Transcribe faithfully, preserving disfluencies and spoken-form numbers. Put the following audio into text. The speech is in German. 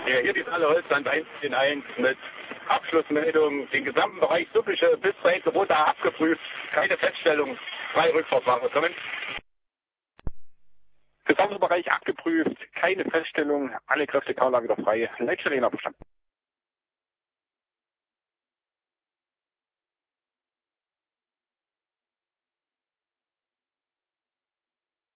Ja, hier die Halle Holzland eins in eins mit Abschlussmeldung. Den gesamten Bereich Suppische bis zur Hexerote abgeprüft. Keine Feststellung. Zwei Rückfahrtsware kommen. Gesamter Bereich abgeprüft. Keine Feststellung. Alle Kräfte Kaula wieder frei. Leitstelle in Abstand.